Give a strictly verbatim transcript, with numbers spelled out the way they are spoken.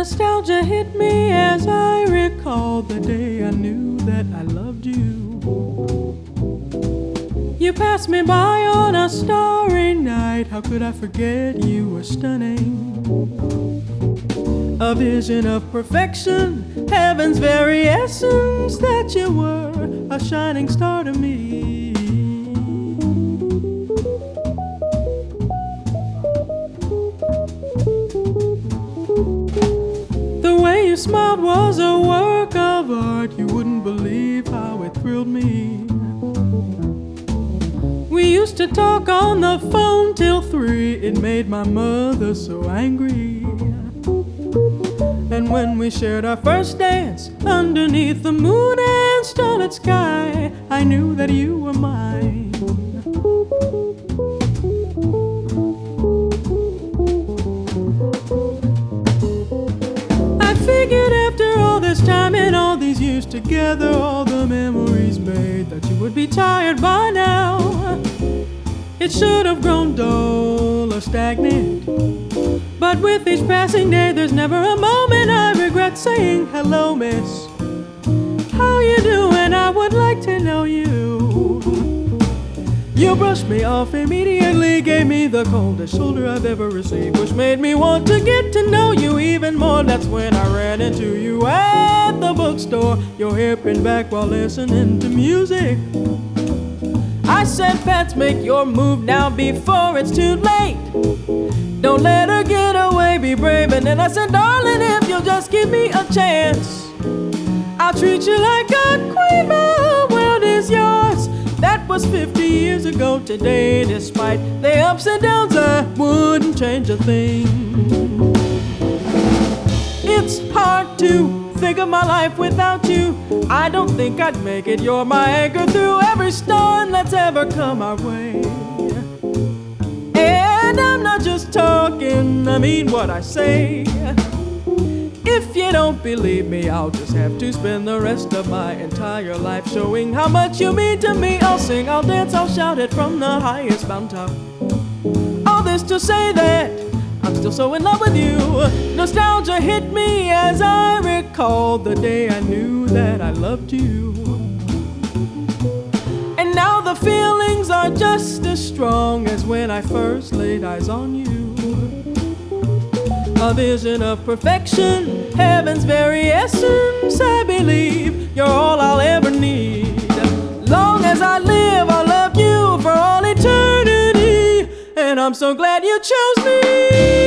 Nostalgia hit me as I recalled the day I knew that I loved you. You passed me by on a starry night. How could I forget you were stunning? A vision of perfection, heaven's very essence, that you were a shining star to me. The way you smiled was a work of art. You wouldn't believe how it thrilled me. We used to talk on the phone till three. It made my mother so angry. And when we shared our first dance underneath the moon and starlit sky, I knew that you were mine. I figured after all this time and all these years together, all the memories made, that you would be tired by now. It should have grown dull or stagnant, but with each passing day there's never a moment I regret saying hello, miss. How you doing? I would like to know you. You brushed me off immediately, gave me the coldest shoulder I've ever received, which made me want to get to know you even more. That's when I ran into you at the bookstore, your hair pinned back while listening to music. I said, Pats, make your move now before it's too late. Don't let her get away, be brave. And then I said, darling, if you'll just give me a chance, I'll treat you like a queen, my world is yours. That was fifty years ago today. Despite the ups and downs, I wouldn't change a thing. It's hard to think of my life without you. I don't think I'd make it. You're my anchor through every storm that's ever come our way. And I'm not just talking, I mean what I say. If you don't believe me, I'll just have to spend the rest of my entire life showing how much you mean to me. I'll sing, I'll dance, I'll shout it from the highest mountaintop. All this to say that I'm still so in love with you. Nostalgia hit me as I recalled the day I knew that I loved you. And now the feelings are just as strong as when I first laid eyes on you. A vision of perfection, heaven's very essence, I believe you're all I'll ever need. Long as I live, I'll love you for all eternity. And I'm so glad you chose me.